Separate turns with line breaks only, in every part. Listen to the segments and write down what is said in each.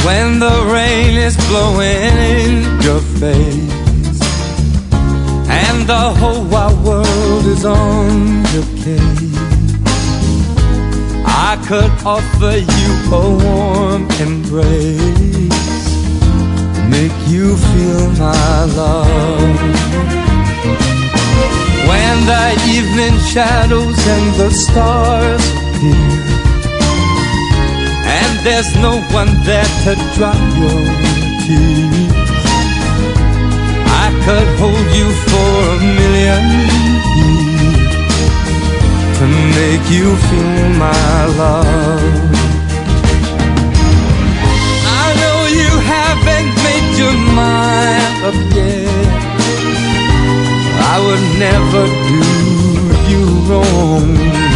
when the rain is blowing in your face and the whole wide world is on your case, I could offer you a warm embrace, make you feel my love. When the evening shadows and the stars appear, and there's no one there to dry your tears, I could hold you for a million years to make you feel my love. I know you haven't made your mind up yet. I would never do you wrong.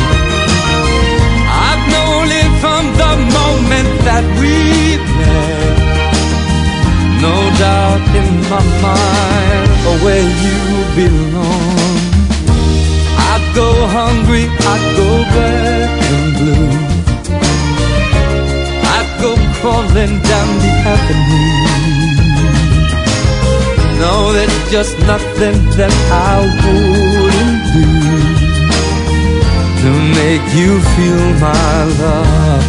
I've known it from the moment that we met. No doubt in my mind where you belong. I'd go hungry, I'd go black and blue, I'd go crawling down the avenue. No, there's just nothing that I wouldn't do to make you feel my love.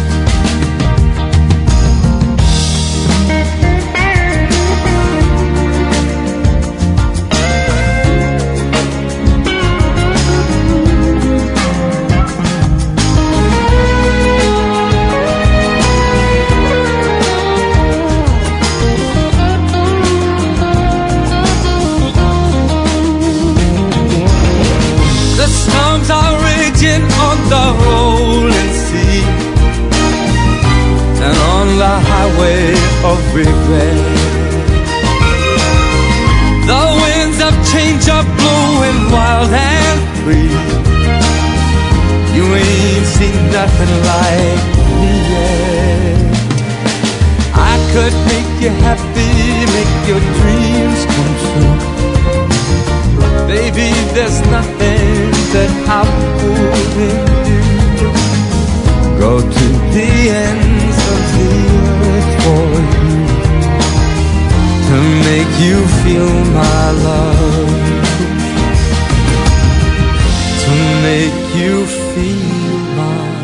On the rolling sea and on the highway of regret, the winds of change are blowing wild and free. You ain't seen nothing like me yet. I could make you happy, make your dreams come true. Baby, there's nothing that I wouldn't do. Go to the ends of the earth for you to make you feel my love, to make you feel my